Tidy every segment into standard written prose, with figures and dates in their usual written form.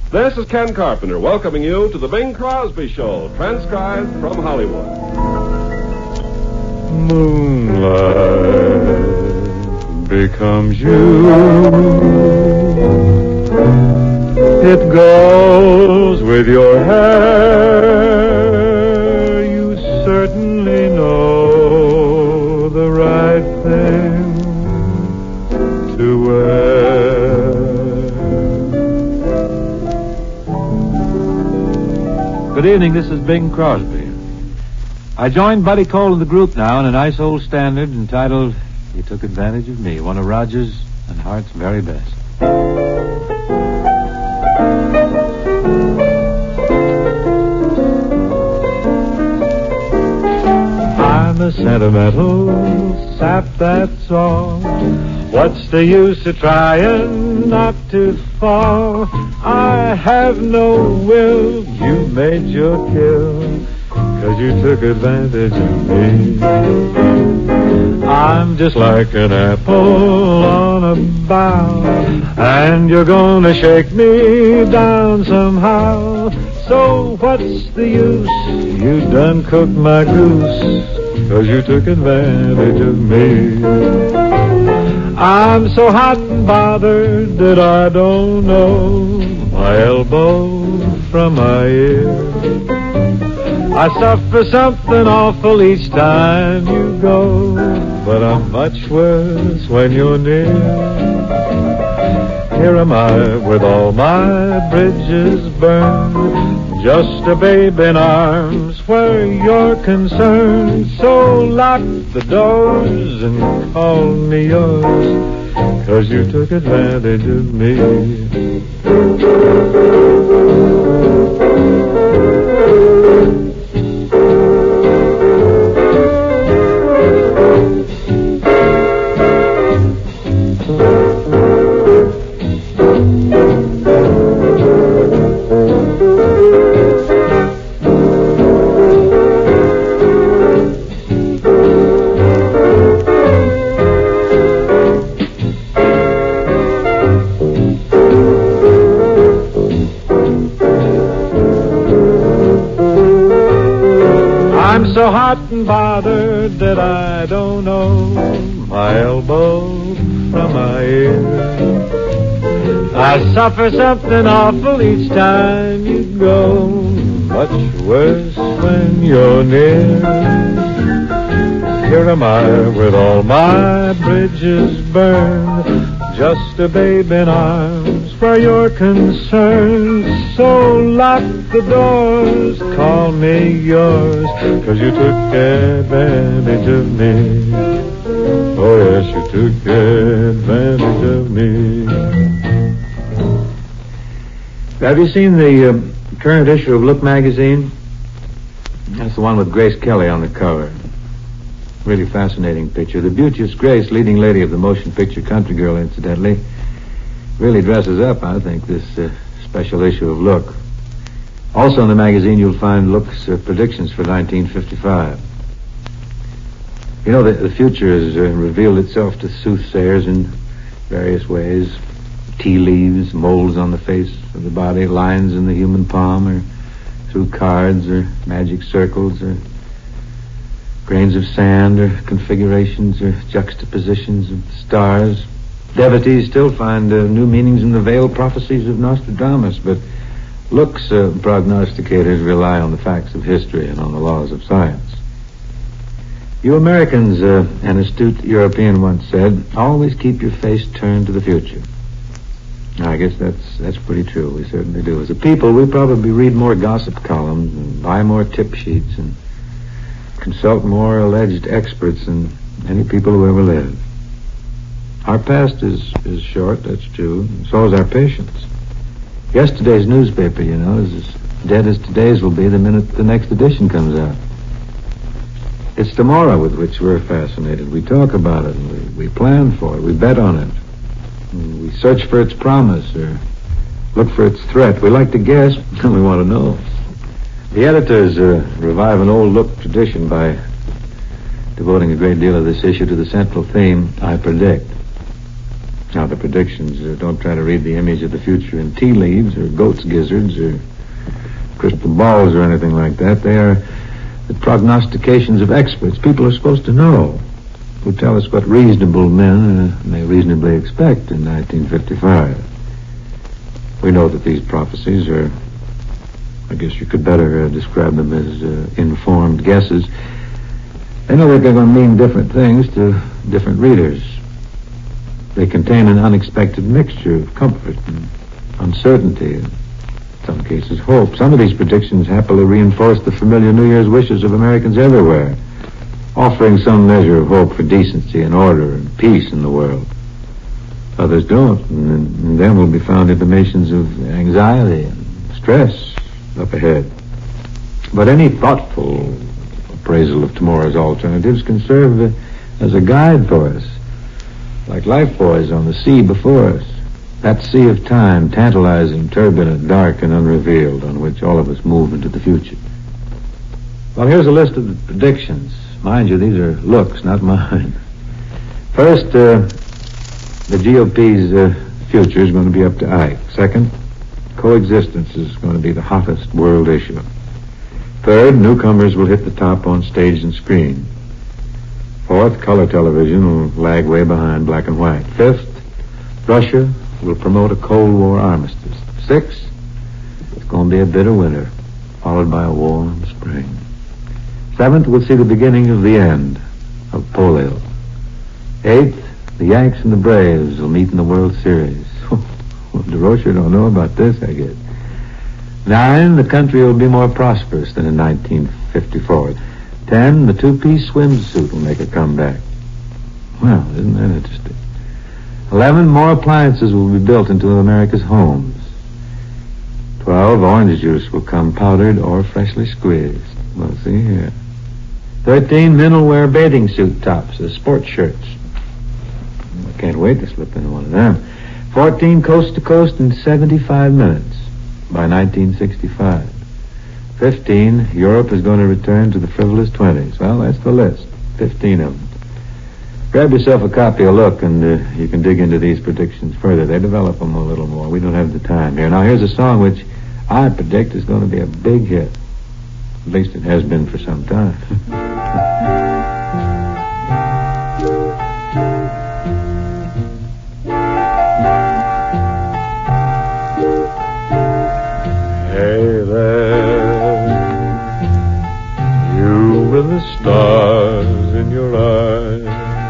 This is Ken Carpenter welcoming you to the Bing Crosby Show, transcribed from Hollywood. Moonlight becomes you. It goes with your hair. You certainly know the right thing to wear. Good evening, this is Bing Crosby. I joined Buddy Cole in the group now in a nice old standard entitled You Took Advantage of Me, one of Rogers and Hart's very best. I'm a sentimental sap, that's all. What's the use of trying not to fall? I have no will, you made your kill, 'cause you took advantage of me. I'm just like an apple on a bough, and you're gonna shake me down somehow. So what's the use? You done cooked my goose, 'cause you took advantage of me. I'm so hot and bothered that I don't know my elbow from my ear. I suffer something awful each time you go, but I'm much worse when you're near. Here am I with all my bridges burned, just a babe in arms where you're concerned. So lock the doors and call me yours, 'cause you took advantage of me. I'm so hot and bothered that I don't know my elbow from my ear. I suffer something awful each time you go, much worse when you're near. Here am I with all my bridges burned, just a babe in arms where you're concerned. So lock the doors, call me yours, 'cause you took advantage of me. Oh yes, you took advantage of me. Have you seen the current issue of Look magazine? That's the one with Grace Kelly on the cover. Really fascinating picture. The beauteous Grace, leading lady of the motion picture Country Girl, incidentally, really dresses up, I think, this special issue of Look. Also in the magazine, you'll find Look's predictions for 1955. You know, the future has revealed itself to soothsayers in various ways. Tea leaves, moles on the face of the body, lines in the human palm, or through cards, or magic circles, or grains of sand, or configurations, or juxtapositions of stars. Devotees still find new meanings in the veiled prophecies of Nostradamus, but Look's prognosticators rely on the facts of history and on the laws of science. You Americans, an astute European once said, always keep your face turned to the future. I guess that's pretty true. We certainly do. As a people, we probably read more gossip columns and buy more tip sheets and consult more alleged experts than any people who ever lived. Our past is short, that's true. So is our patience. Yesterday's newspaper, you know, is as dead as today's will be the minute the next edition comes out. It's tomorrow with which we're fascinated. We talk about it, and we plan for it, we bet on it. And we search for its promise or look for its threat. We like to guess, and we want to know. The editors revive an old Look tradition by devoting a great deal of this issue to the central theme, I predict. Now, the predictions, don't try to read the image of the future in tea leaves or goat's gizzards or crystal balls or anything like that. They are the prognostications of experts. People are supposed to know, who tell us what reasonable men may reasonably expect in 1955. We know that these prophecies are, I guess you could better describe them as informed guesses. They know that they're going to mean different things to different readers. They contain an unexpected mixture of comfort and uncertainty, and in some cases hope. Some of these predictions happily reinforce the familiar New Year's wishes of Americans everywhere, offering some measure of hope for decency and order and peace in the world. Others don't, and in them will be found intimations of anxiety and stress up ahead. But any thoughtful appraisal of tomorrow's alternatives can serve as a guide for us, like life buoys on the sea before us. That sea of time, tantalizing, turbulent, dark, and unrevealed, on which all of us move into the future. Well, here's a list of the predictions. Mind you, these are looks, not mine. First, the GOP's future is going to be up to Ike. Second, coexistence is going to be the hottest world issue. Third, newcomers will hit the top on stage and screen. Fourth, color television will lag way behind black and white. Fifth, Russia will promote a Cold War armistice. Sixth, it's going to be a bitter winter, followed by a warm spring. Seventh, we'll see the beginning of the end of polio. Eighth, the Yanks and the Braves will meet in the World Series. Well, DeRocher don't know about this, I guess. 9, the country will be more prosperous than in 1954. 10, the two-piece swimsuit will make a comeback. Well, isn't that interesting? 11, more appliances will be built into America's homes. 12, orange juice will come powdered or freshly squeezed. Well, see here. 13, men will wear bathing suit tops as sports shirts. I can't wait to slip into one of them. 14, coast to coast in 75 minutes by 1965. 15, Europe is going to return to the frivolous 20s. Well, that's the list. 15 of them. Grab yourself a copy of Look, and you can dig into these predictions further. They develop them a little more. We don't have the time here. Now, here's a song which I predict is going to be a big hit. At least it has been for some time. Hey there, you with the stars in your eyes.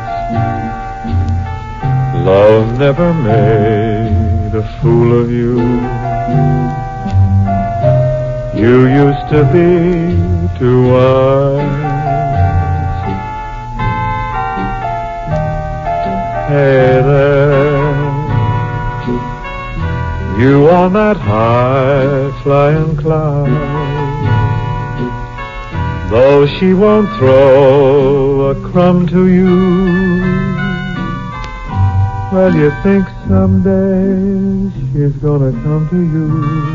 Love never made a fool of you. You used to be too wise. Hey there, you on that high-flying cloud. Though she won't throw a crumb to you, well, you think someday she's gonna come to you.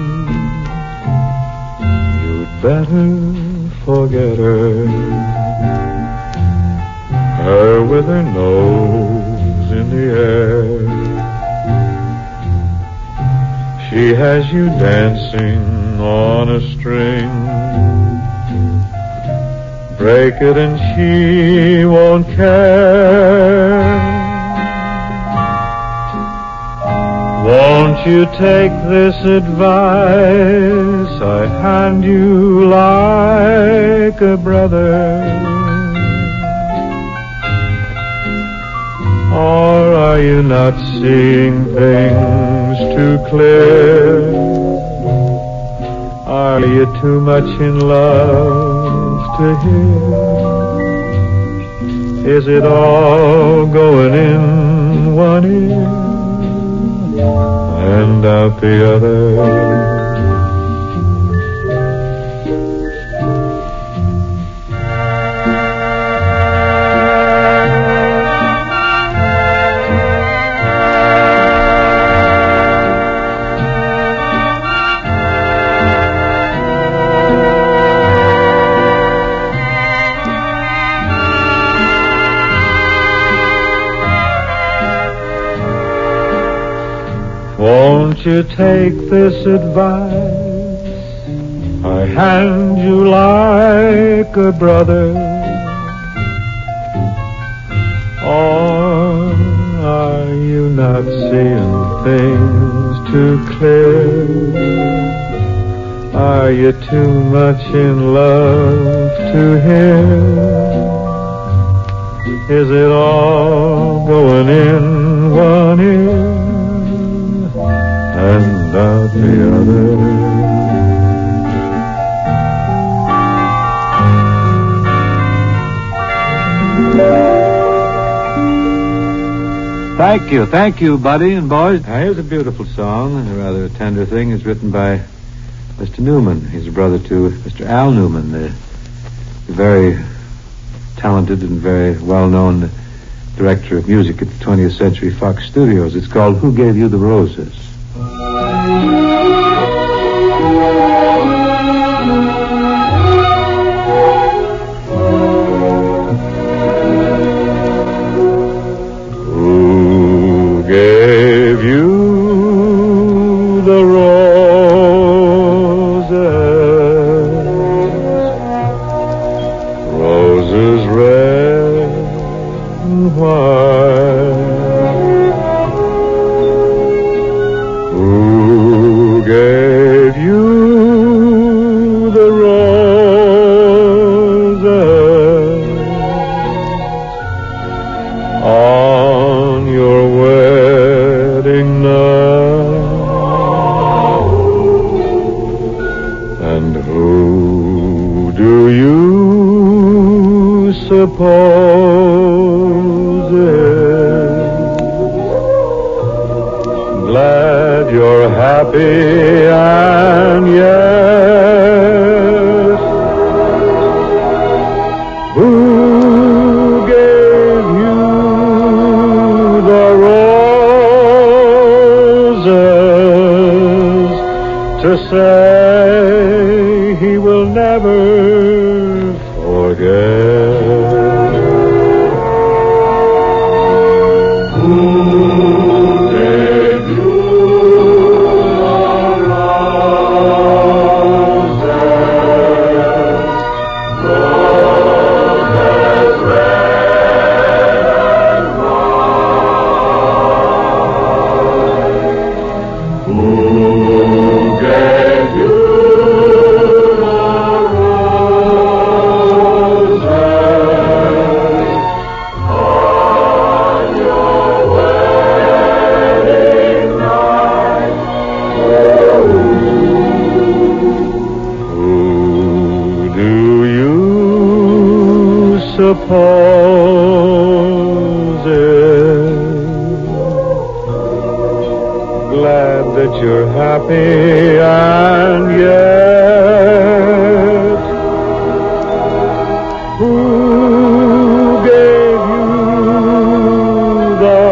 You'd better forget her. Her with her nose in the air. She has you dancing on a string. Break it and she won't care. Won't you take this advice I hand you like a brother? Or are you not seeing things too clear? Are you too much in love to hear? Is it all going in one ear and out the other? Won't you take this advice? I hand you like a brother. Or are you not seeing things too clear? Are you too much in love to hear? Is it all going in one ear and out the other? Thank you, Buddy and boys. Now, here's a beautiful song, a rather tender thing. It's written by Mr. Newman. He's a brother to Mr. Al Newman, the very talented and very well-known director of music at the 20th Century Fox Studios. It's called Who Gave You the Roses? Glad you're happy and yet who gave you the roses to say he will never forget? Suppose it. Glad that you're happy and yet who gave you the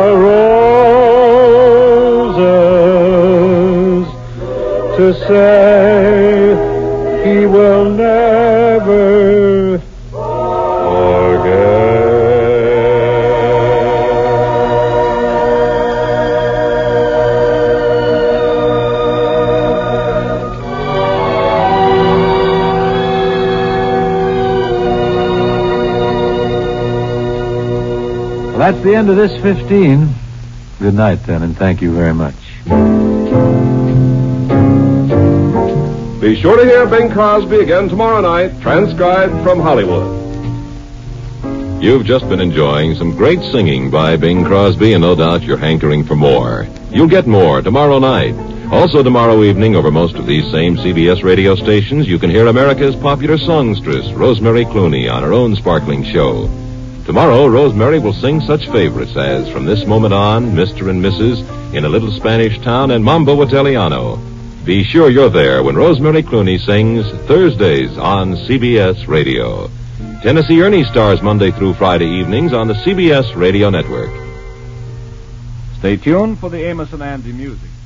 roses to say he will never That's the end of this 15. Good night, then, and thank you very much. Be sure to hear Bing Crosby again tomorrow night, transcribed from Hollywood. You've just been enjoying some great singing by Bing Crosby, and no doubt you're hankering for more. You'll get more tomorrow night. Also tomorrow evening, over most of these same CBS radio stations, you can hear America's popular songstress, Rosemary Clooney, on her own sparkling show. Tomorrow, Rosemary will sing such favorites as From This Moment On, Mr. and Mrs., In a Little Spanish Town, and Mambo Italiano. Be sure you're there when Rosemary Clooney sings Thursdays on CBS Radio. Tennessee Ernie stars Monday through Friday evenings on the CBS Radio Network. Stay tuned for the Amos and Andy music.